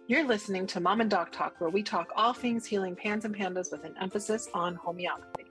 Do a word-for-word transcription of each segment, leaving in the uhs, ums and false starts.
You're listening to Mom and Doc Talk, where we talk all things healing pans and pandas with an emphasis on homeopathy.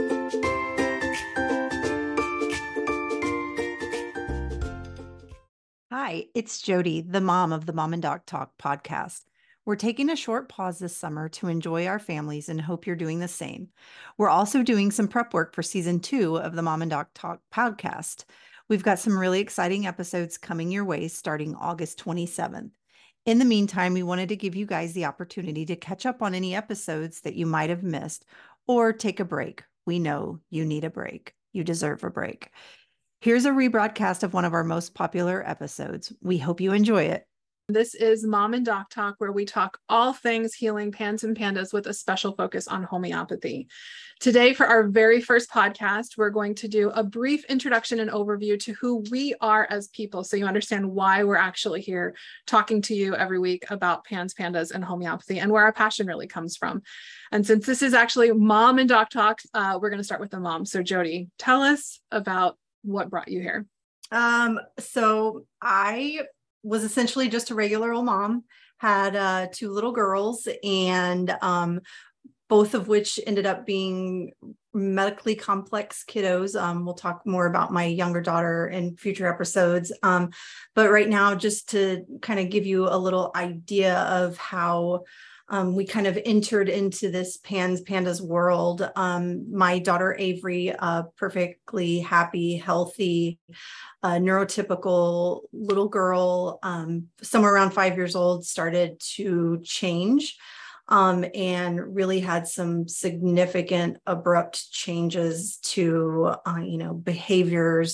Hi, it's Jody, the mom of the Mom and Doc Talk podcast. We're taking a short pause this summer to enjoy our families and hope you're doing the same. We're also doing some prep work for season two of the Mom and Doc Talk podcast. We've got some really exciting episodes coming your way starting August twenty-seventh. In the meantime, we wanted to give you guys the opportunity to catch up on any episodes that you might have missed or take a break. We know you need a break. You deserve a break. Here's a rebroadcast of one of our most popular episodes. We hope you enjoy it. This is Mom and Doc Talk, where we talk all things healing pans and pandas with a special focus on homeopathy. Today, for our very first podcast, we're going to do a brief introduction and overview to who we are as people, so you understand why we're actually here talking to you every week about pans, pandas, and homeopathy, and where our passion really comes from. And since this is actually Mom and Doc Talk, uh, we're going to start with the mom. So Jody, tell us about what brought you here. Um, so I was essentially just a regular old mom, had uh, two little girls, and um, both of which ended up being medically complex kiddos. Um, we'll talk more about my younger daughter in future episodes. Um, but right now, just to kind of give you a little idea of how Um, we kind of entered into this pans pandas world. Um, my daughter Avery, a perfectly happy, healthy, uh, neurotypical little girl, um, somewhere around five years old, started to change um, and really had some significant abrupt changes to, uh, you know, behaviors,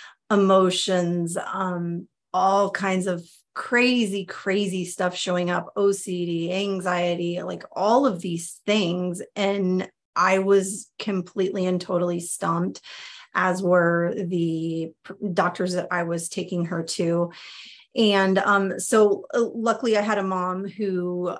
emotions, um, all kinds of crazy, crazy stuff showing up, O C D, anxiety, like all of these things. And I was completely and totally stumped, as were the doctors that I was taking her to. And um, so uh, luckily I had a mom who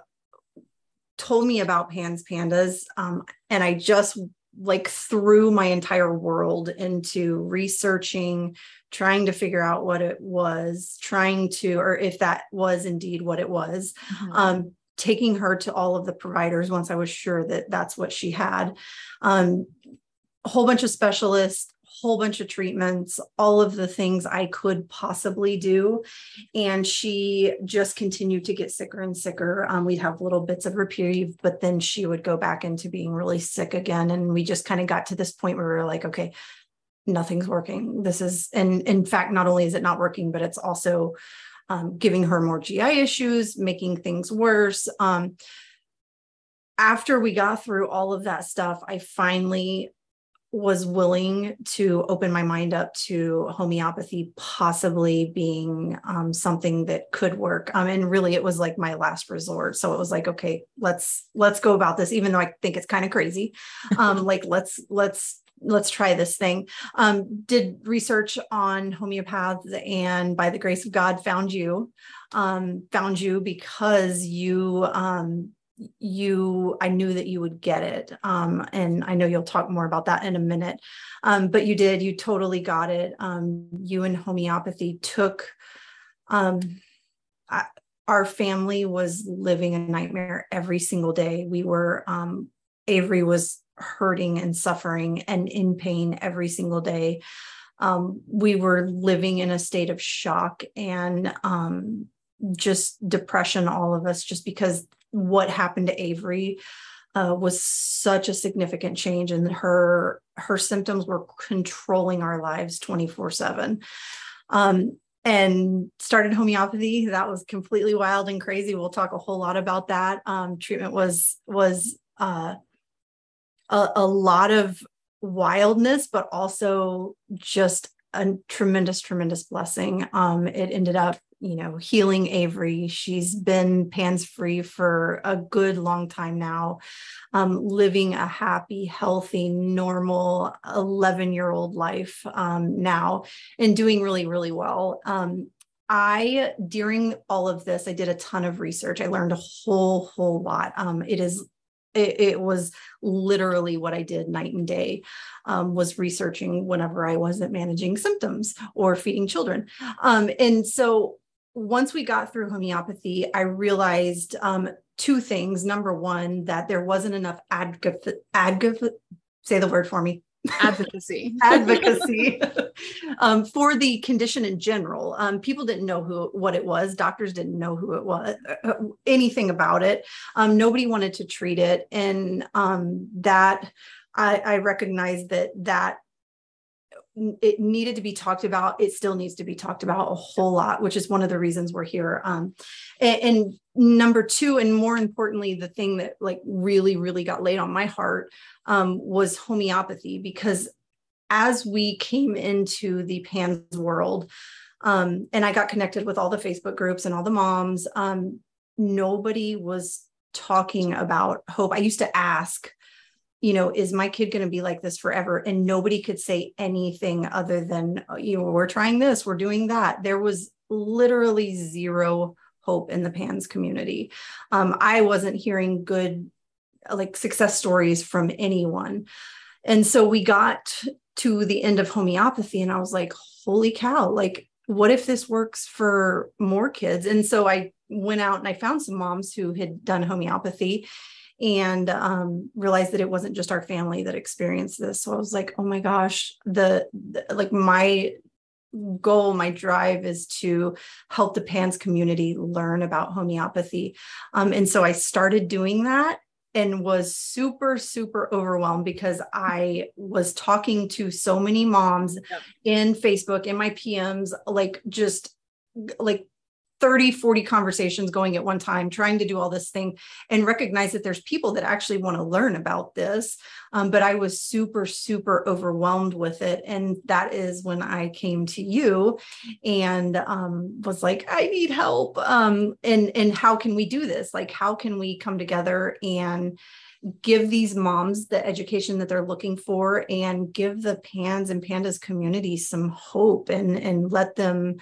told me about pans pandas. Um, and I just like threw my entire world into researching, trying to figure out what it was, trying to, or if that was indeed what it was, mm-hmm. um, taking her to all of the providers once I was sure that that's what she had. Um, a whole bunch of specialists, whole bunch of treatments, all of the things I could possibly do. And she just continued to get sicker and sicker. Um, we'd have little bits of reprieve, but then she would go back into being really sick again. And we just kind of got to this point where we were like, okay, nothing's working. This is, and in fact, not only is it not working, but it's also um, giving her more G I issues, making things worse. Um, after we got through all of that stuff, I finally was willing to open my mind up to homeopathy possibly being um, something that could work. Um, and really it was like my last resort. So it was like, okay, let's, let's go about this, even though I think it's kind of crazy. Um, like, let's, let's, let's try this thing. Um, did research on homeopaths, and by the grace of God found you, um, found you because you, um, you, I knew that you would get it. Um, and I know you'll talk more about that in a minute. Um, but you did, you totally got it. Um, you and homeopathy took, um, I, our family was living a nightmare every single day. We were, um, Avery was hurting and suffering and in pain every single day. Um, we were living in a state of shock and, um, just depression, all of us, just because what happened to Avery uh, was such a significant change, and her her symptoms were controlling our lives twenty-four seven. Um, and started homeopathy. That was completely wild and crazy. We'll talk a whole lot about that. Um, treatment was was uh, a, a lot of wildness, but also just a tremendous, tremendous blessing. Um, it ended up, you know, healing Avery. She's been pans free for a good long time now, um, living a happy, healthy, normal eleven year old life um, now, and doing really, really well. Um, I, during all of this, I did a ton of research. I learned a whole, whole lot. Um, it is It, it was literally what I did night and day, um, was researching whenever I wasn't managing symptoms or feeding children. Um, and so once we got through homeopathy, I realized um, two things. Number one, that there wasn't enough adv- adv- say the word for me. Advocacy. Advocacy um, for the condition in general. Um, people didn't know who what it was. Doctors didn't know who it was, uh, anything about it. Um, nobody wanted to treat it, and um, that I, I recognized that that it needed to be talked about. It still needs to be talked about a whole lot, which is one of the reasons we're here. Um, and, and number two, and more importantly, the thing that like really, really got laid on my heart um, was homeopathy, because as we came into the PANS world, um, and I got connected with all the Facebook groups and all the moms, um, nobody was talking about hope. I used to ask, you know, is my kid going to be like this forever? And nobody could say anything other than, you know, we're trying this, we're doing that. There was literally zero hope in the PANS community. Um, I wasn't hearing good, like success stories from anyone. And so we got to the end of homeopathy and I was like, holy cow, like, what if this works for more kids? And so I went out and I found some moms who had done homeopathy and um, realized that it wasn't just our family that experienced this. So I was like, oh my gosh, the, the like my goal, my drive is to help the PANS community learn about homeopathy. Um, and so I started doing that and was super, super overwhelmed because I was talking to so many moms yep. in Facebook, in my P Ms, like just like thirty, forty conversations going at one time, trying to do all this thing and recognize that there's people that actually want to learn about this. Um, but I was super, super overwhelmed with it. And that is when I came to you and um, was like, I need help. Um, and, and how can we do this? Like, how can we come together and give these moms the education that they're looking for and give the PANS and PANDAS community some hope and, and let them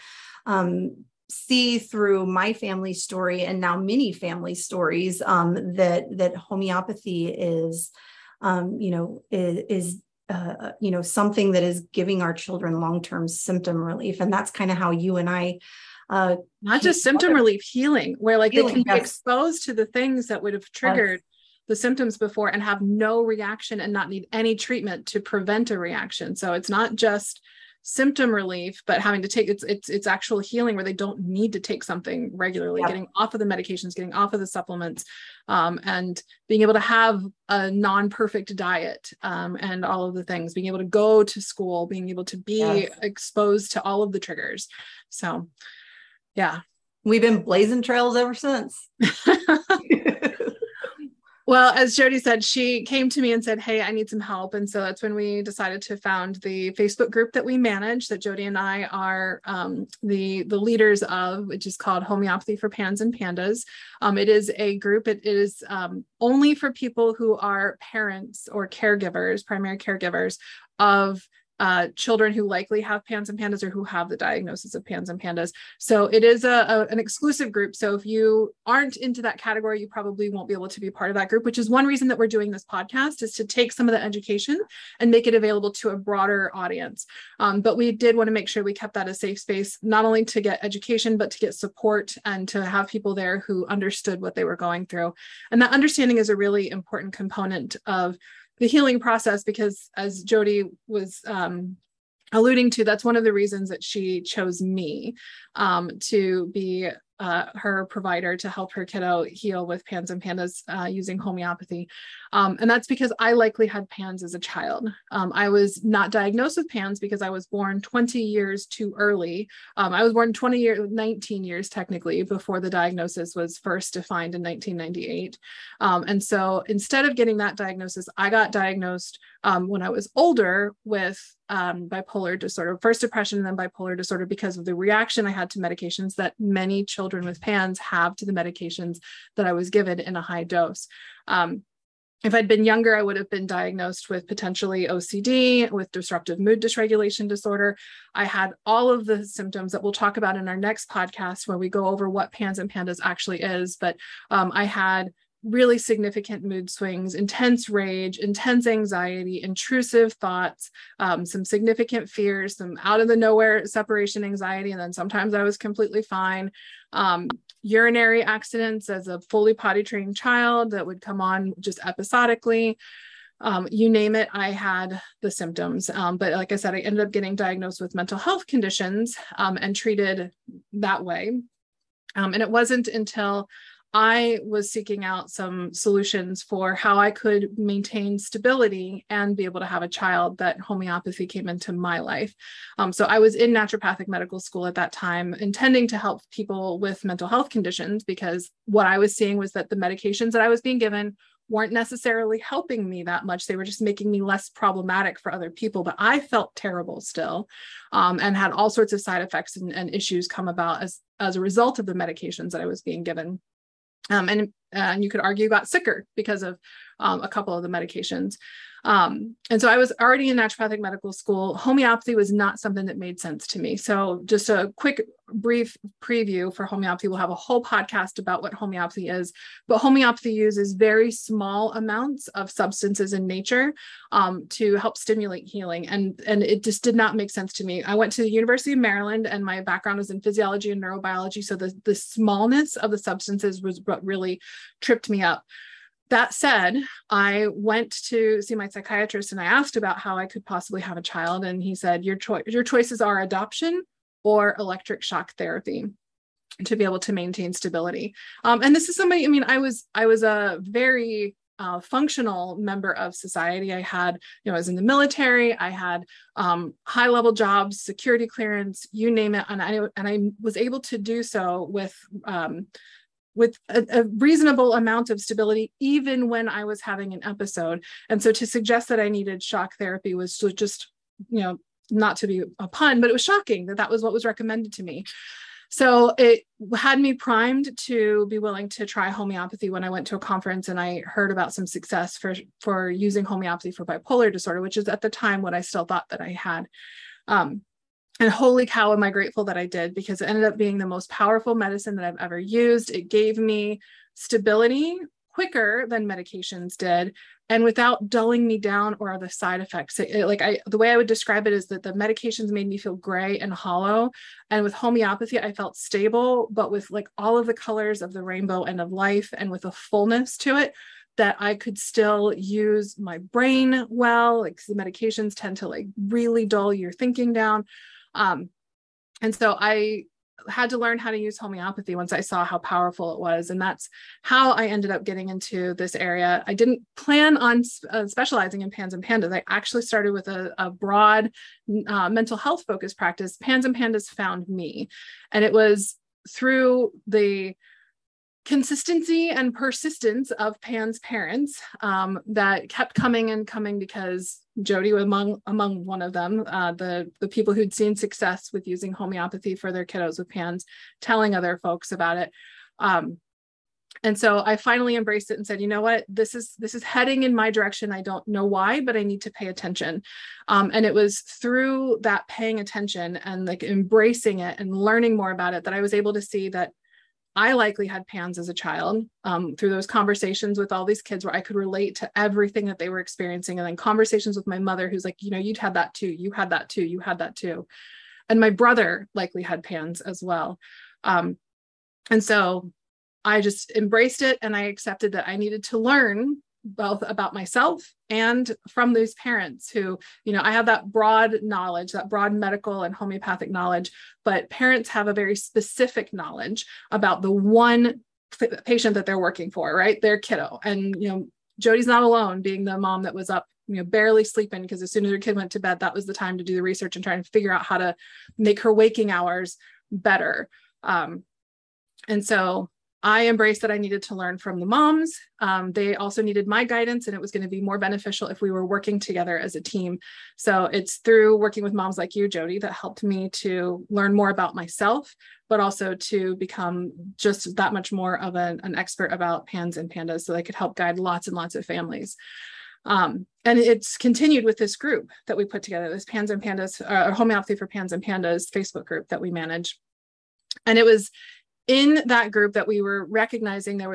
um, see through my family story and now many family stories um, that that homeopathy is, um, you know, is, is uh, you know, something that is giving our children long-term symptom relief. And that's kind of how you and I uh, not just symptom relief, healing, where like healing, they can yes. be exposed to the things that would have triggered yes. the symptoms before and have no reaction and not need any treatment to prevent a reaction. So it's not just symptom relief, but having to take it's it's it's actual healing where they don't need to take something regularly, yep. getting off of the medications, getting off of the supplements, um, and being able to have a non-perfect diet um, and all of the things, being able to go to school, being able to be yes. exposed to all of the triggers. So, yeah. We've been blazing trails ever since. Well, as Jody said, she came to me and said, hey, I need some help. And so that's when we decided to found the Facebook group that we manage, that Jody and I are um, the, the leaders of, which is called Homeopathy for PANS and PANDAS. Um, it is a group, it is um, only for people who are parents or caregivers, primary caregivers of Uh, children who likely have PANS and PANDAS or who have the diagnosis of PANS and PANDAS. So it is a, a, an exclusive group. So if you aren't into that category, you probably won't be able to be part of that group, which is one reason that we're doing this podcast, is to take some of the education and make it available to a broader audience. Um, but we did want to make sure we kept that a safe space, not only to get education, but to get support and to have people there who understood what they were going through. And that understanding is a really important component of the healing process, because as Jody was um, alluding to, that's one of the reasons that she chose me um, to be uh, her provider to help her kiddo heal with PANS and PANDAS uh, using homeopathy. Um, and that's because I likely had PANS as a child. Um, I was not diagnosed with PANS because I was born twenty years too early. Um, I was born twenty years, nineteen years technically, before the diagnosis was first defined in nineteen ninety-eight. Um, and so instead of getting that diagnosis, I got diagnosed um, when I was older with um, bipolar disorder, first depression and then bipolar disorder, because of the reaction I had to medications that many children with PANS have to the medications that I was given in a high dose. Um, If I'd been younger, I would have been diagnosed with potentially O C D, with disruptive mood dysregulation disorder. I had all of the symptoms that we'll talk about in our next podcast, where we go over what PANS and PANDAS actually is. But um, I had really significant mood swings, intense rage, intense anxiety, intrusive thoughts, um, some significant fears, some out of the nowhere separation anxiety. And then sometimes I was completely fine. Um, urinary accidents as a fully potty trained child that would come on just episodically. Um, you name it, I had the symptoms. Um, but like I said, I ended up getting diagnosed with mental health conditions um, and treated that way. Um, and it wasn't until I was seeking out some solutions for how I could maintain stability and be able to have a child that homeopathy came into my life. Um, so I was in naturopathic medical school at that time, intending to help people with mental health conditions, because what I was seeing was that the medications that I was being given weren't necessarily helping me that much. They were just making me less problematic for other people, but I felt terrible still, um, and had all sorts of side effects and, and issues come about as, as a result of the medications that I was being given. Um, and, uh, and you could argue got sicker because of um, a couple of the medications. Um, and so I was already in naturopathic medical school. Homeopathy was not something that made sense to me. So just a quick, brief preview for homeopathy. We'll have a whole podcast about what homeopathy is, but homeopathy uses very small amounts of substances in nature um, to help stimulate healing. And, and it just did not make sense to me. I went to the University of Maryland and my background was in physiology and neurobiology. So the, the smallness of the substances was what really tripped me up. That said, I went to see my psychiatrist and I asked about how I could possibly have a child. And he said, your, cho- your choices are adoption or electric shock therapy to be able to maintain stability. Um, and this is somebody, I mean, I was, I was a very uh, functional member of society. I had, you know, I was in the military, I had um, high level jobs, security clearance, you name it. And I, and I was able to do so with, um, with a, a reasonable amount of stability, even when I was having an episode. And so to suggest that I needed shock therapy was just, you know, not to be a pun, but it was shocking that that was what was recommended to me. So it had me primed to be willing to try homeopathy when I went to a conference and I heard about some success for, for using homeopathy for bipolar disorder, which is at the time what I still thought that I had. Um, And holy cow, am I grateful that I did, because it ended up being the most powerful medicine that I've ever used. It gave me stability quicker than medications did, and without dulling me down or the side effects. It, it, like I, the way I would describe it is that the medications made me feel gray and hollow. And with homeopathy, I felt stable, but with like all of the colors of the rainbow and of life, and with a fullness to it, that I could still use my brain well. Like the medications tend to like really dull your thinking down. Um, and so I had to learn how to use homeopathy once I saw how powerful it was. And that's how I ended up getting into this area. I didn't plan on uh, specializing in PANS and PANDAS. I actually started with a, a broad uh, mental health focused practice. PANS and PANDAS found me. And it was through the consistency and persistence of Pan's parents um, that kept coming and coming, because Jody was among among one of them, uh, the the people who'd seen success with using homeopathy for their kiddos with Pan's, telling other folks about it. Um, and so I finally embraced it and said, you know what, this is this is heading in my direction. I don't know why, but I need to pay attention. Um, and it was through that paying attention and like embracing it and learning more about it that I was able to see that I likely had PANS as a child, um, through those conversations with all these kids where I could relate to everything that they were experiencing. And then conversations with my mother, who's like, you know, you'd had that too. You had that too. You had that too. And my brother likely had PANS as well. Um, and so I just embraced it, and I accepted that I needed to learn both about myself and from those parents who, you know, I have that broad knowledge, that broad medical and homeopathic knowledge, but parents have a very specific knowledge about the one patient that they're working for, right? Their kiddo. And, you know, Jody's not alone being the mom that was up, you know, barely sleeping, because as soon as her kid went to bed, that was the time to do the research and try and figure out how to make her waking hours better. Um, and so I embraced that I needed to learn from the moms. Um, they also needed my guidance, and it was going to be more beneficial if we were working together as a team. So it's through working with moms like you, Jody, that helped me to learn more about myself, but also to become just that much more of an, an expert about PANS and PANDAS, so I could help guide lots and lots of families. Um, and it's continued with this group that we put together, this PANS and PANDAS, uh, Homeopathy for PANS and PANDAS Facebook group that we manage. And it was in that group that we were recognizing there was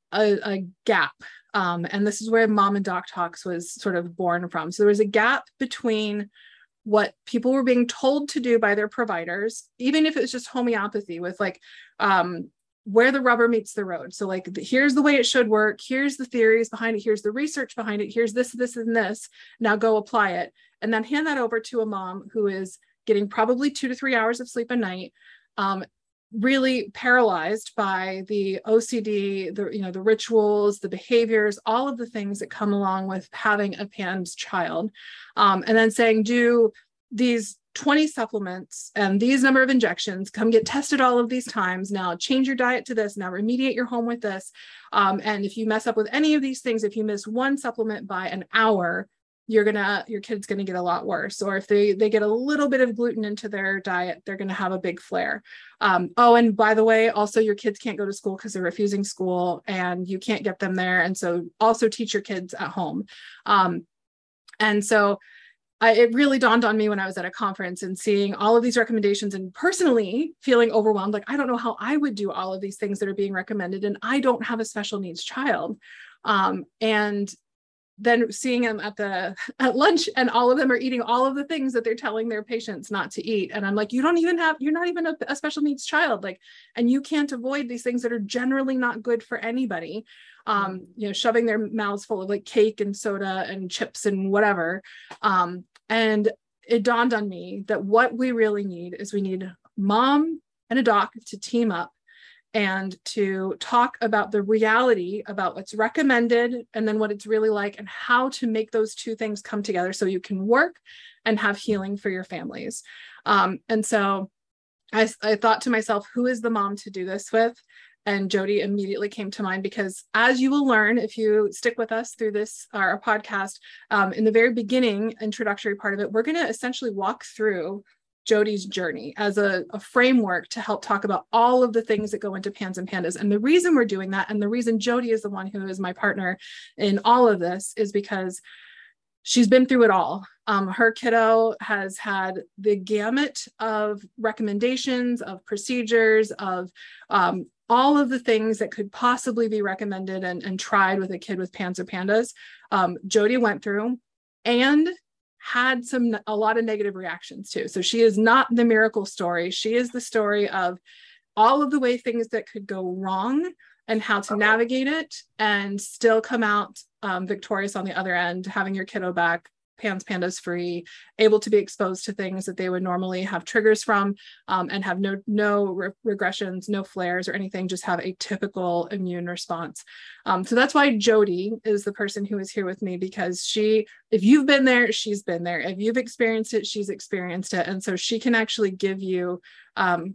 a, a gap. Um, and this is where Mom and Doc Talks was sort of born from. So there was a gap between what people were being told to do by their providers, even if it was just homeopathy with like, um, where the rubber meets the road. So like, the, here's the way it should work. Here's the theories behind it. Here's the research behind it. Here's this, this, and this. Now go apply it. And then hand that over to a mom who is getting probably two to three hours of sleep a night, um, really paralyzed by the O C D, the, you know, the rituals, the behaviors, all of the things that come along with having a PANS child. Um, and then saying, do these twenty supplements and these number of injections, come get tested all of these times. Now change your diet to this, now remediate your home with this. Um, and if you mess up with any of these things, if you miss one supplement by an hour, you're gonna, your kid's gonna get a lot worse. Or if they, they get a little bit of gluten into their diet, they're gonna have a big flare. Um, oh, and by the way, also your kids can't go to school because they're refusing school and you can't get them there. And so also teach your kids at home. Um, and so I, it really dawned on me when I was at a conference and seeing all of these recommendations and personally feeling overwhelmed. Like, I don't know how I would do all of these things that are being recommended. And I don't have a special needs child. Um, and then seeing them at the at lunch and all of them are eating all of the things that they're telling their patients not to eat. And I'm like, you don't even have, you're not even a, a special needs child. Like, and you can't avoid these things that are generally not good for anybody. Um, you know, shoving their mouths full of like cake and soda and chips and whatever. Um, and it dawned on me that what we really need is we need mom and a doc to team up and to talk about the reality about what's recommended and then what it's really like and how to make those two things come together so you can work and have healing for your families. Um, and so I, I thought to myself, who is the mom to do this with? And Jody immediately came to mind because, as you will learn if you stick with us through this, our podcast, um, in the very beginning introductory part of it, we're going to essentially walk through Jody's journey as a, a framework to help talk about all of the things that go into PANS and PANDAS. And the reason we're doing that, and the reason Jody is the one who is my partner in all of this, is because she's been through it all. Um, her kiddo has had the gamut of recommendations, of procedures, of um, all of the things that could possibly be recommended and, and tried with a kid with PANS or PANDAS. Um, Jody went through and had some, a lot of negative reactions too. So she is not the miracle story. She is the story of all of the way things that could go wrong and how to navigate it and still come out um, victorious on the other end, having your kiddo back, PANS, PANDAS free, able to be exposed to things that they would normally have triggers from, um, and have no no re regressions, no flares or anything, just have a typical immune response. Um, so that's why Jody is the person who is here with me, because she, if you've been there, she's been there. If you've experienced it, she's experienced it. And so she can actually give you um,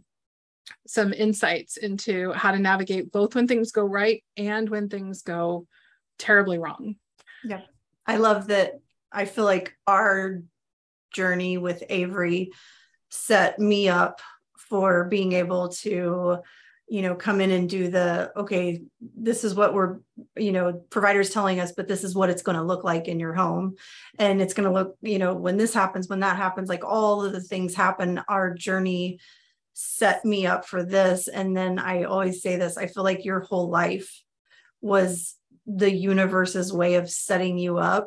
some insights into how to navigate both when things go right and when things go terribly wrong. Yeah, I love that. I feel like our journey with Avery set me up for being able to, you know, come in and do the, okay, this is what we're, you know, providers telling us, but this is what it's going to look like in your home. And it's going to look, you know, when this happens, when that happens, like all of the things happen, our journey set me up for this. And then I always say this, I feel like your whole life was the universe's way of setting you up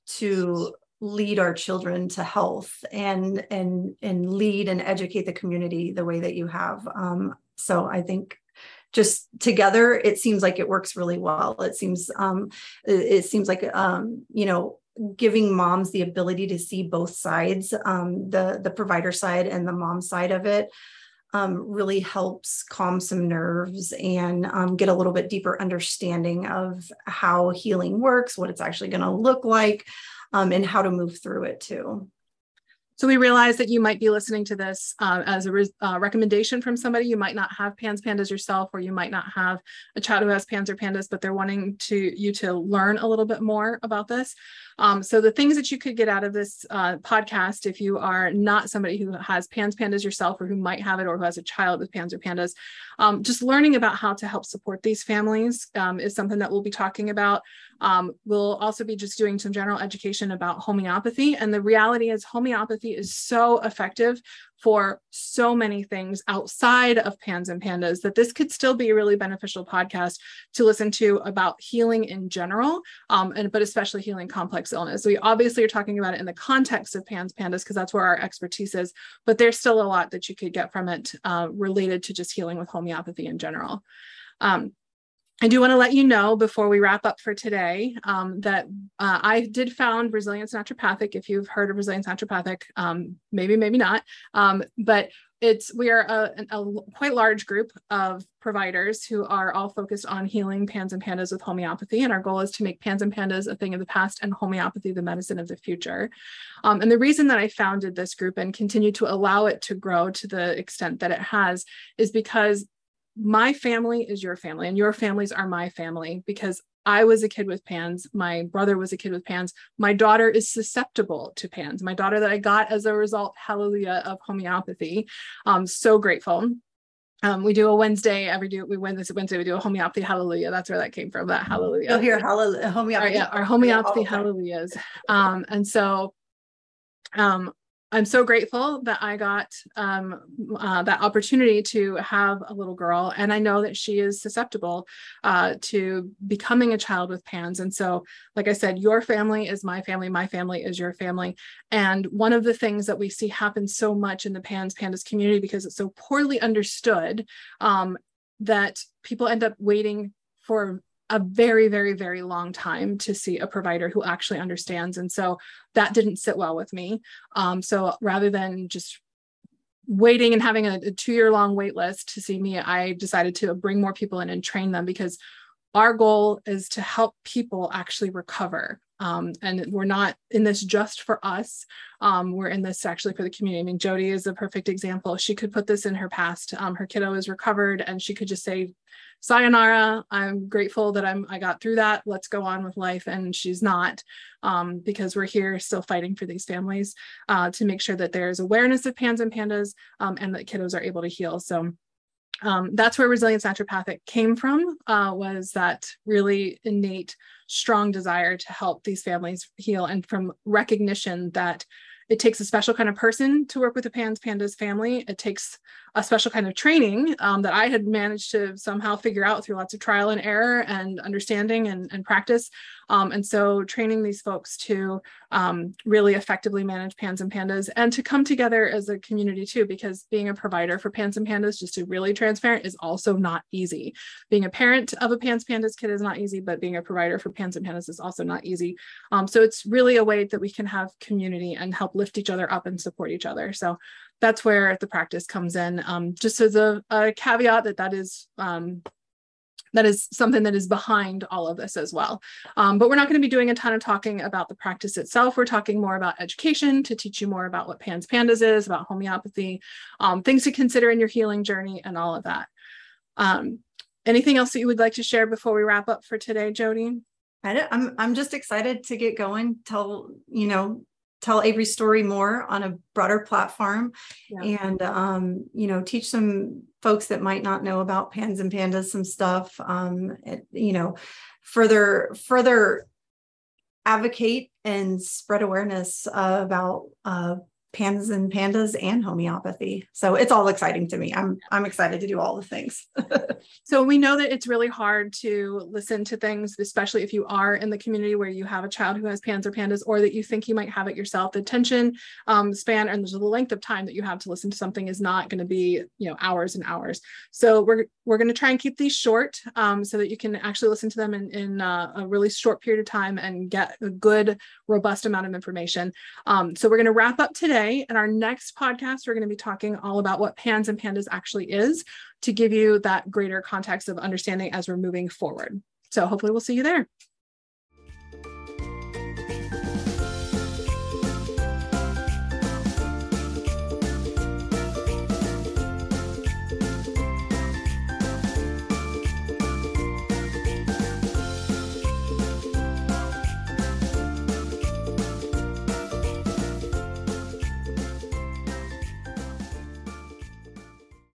to lead our children to health and and and lead and educate the community the way that you have. Um, so I think just together, it seems like it works really well. It seems um, it, it seems like um, you know, giving moms the ability to see both sides, um, the the provider side and the mom side of it, um, really helps calm some nerves and um, get a little bit deeper understanding of how healing works, what it's actually going to look like, um, and how to move through it too. So we realize that you might be listening to this uh, as a re uh, recommendation from somebody. You might not have PANS, PANDAS yourself, or you might not have a child who has PANS or PANDAS, but they're wanting to you to learn a little bit more about this. Um, so the things that you could get out of this uh, podcast, if you are not somebody who has PANS, PANDAS yourself, or who might have it, or who has a child with PANS or PANDAS, um, just learning about how to help support these families um, is something that we'll be talking about. Um, we'll also be just doing some general education about homeopathy. And the reality is homeopathy is so effective for so many things outside of Pans and Pandas, that this could still be a really beneficial podcast to listen to about healing in general, um, and but especially healing complex illness. We obviously are talking about it in the context of Pans Pandas because that's where our expertise is, but there's still a lot that you could get from it uh, related to just healing with homeopathy in general. Um, I do want to let you know before we wrap up for today um, that uh, I did found Resilience Naturopathic. If you've heard of Resilience Naturopathic, um, maybe, maybe not, um, but it's we are a, a quite large group of providers who are all focused on healing Pans and Pandas with homeopathy. And our goal is to make Pans and Pandas a thing of the past and homeopathy the medicine of the future. Um, and the reason that I founded this group and continue to allow it to grow to the extent that it has is because my family is your family and your families are my family, because I was a kid with Pans. My brother was a kid with Pans. My daughter is susceptible to Pans. My daughter that I got as a result, hallelujah, of homeopathy. I'm so grateful. Um, we do a Wednesday every do we win this Wednesday, we do a homeopathy hallelujah. That's where that came from, that hallelujah. You'll hear hallelujah, homeopathy. Our, yeah, our homeopathy hallelujahs. Um, and so um I'm so grateful that I got um, uh, that opportunity to have a little girl. And I know that she is susceptible uh, to becoming a child with Pans. And so, like I said, your family is my family. My family is your family. And one of the things that we see happen so much in the Pans Pandas community, because it's so poorly understood, um, that people end up waiting for a very, very, very long time to see a provider who actually understands. And so that didn't sit well with me. Um, so rather than just waiting and having a, a two-year long wait list to see me, I decided to bring more people in and train them, because our goal is to help people actually recover. Um, and we're not in this just for us. Um, we're in this actually for the community. I mean, Jody is a perfect example. She could put this in her past. Um, her kiddo is recovered and she could just say, sayonara, I'm grateful that I'm, I got through that. Let's go on with life. And she's not, um, because we're here still fighting for these families uh, to make sure that there's awareness of Pans and Pandas um, and that kiddos are able to heal. So Um, that's where Resilience Naturopathic came from, uh, was that really innate, strong desire to help these families heal, and from recognition that it takes a special kind of person to work with the Pans Pandas family. It takes a special kind of training um, that I had managed to somehow figure out through lots of trial and error and understanding and, and practice. Um, and so training these folks to um, really effectively manage Pans and Pandas and to come together as a community too, because being a provider for Pans and Pandas, just to really transparent, is also not easy. Being a parent of a Pans Pandas kid is not easy, but being a provider for Pans and Pandas is also not easy. Um, so it's really a way that we can have community and help lift each other up and support each other. So that's where the practice comes in. Um, just as a, a caveat that that is um, that is something that is behind all of this as well. Um, but we're not going to be doing a ton of talking about the practice itself. We're talking more about education to teach you more about what Pans Pandas is, about homeopathy, um, things to consider in your healing journey, and all of that. Um, anything else that you would like to share before we wrap up for today, Jody? I don't, I'm I'm just excited to get going. Tell you know. tell Avery's story more on a broader platform, yeah. and, um, you know, teach some folks that might not know about Pans and Pandas some stuff, um, it, you know, further, further advocate and spread awareness uh, about uh, Pans and Pandas and homeopathy. So it's all exciting to me. I'm, I'm excited to do all the things. So we know that it's really hard to listen to things, especially if you are in the community where you have a child who has Pans or Pandas, or that you think you might have it yourself. The attention um, span and the length of time that you have to listen to something is not going to be, you know, hours and hours. So we're, we're going to try and keep these short um, so that you can actually listen to them in, in uh, a really short period of time and get a good, robust amount of information. Um, so we're going to wrap up today. In our next podcast, we're going to be talking all about what Pans and Pandas actually is, to give you that greater context of understanding as we're moving forward. So hopefully we'll see you there.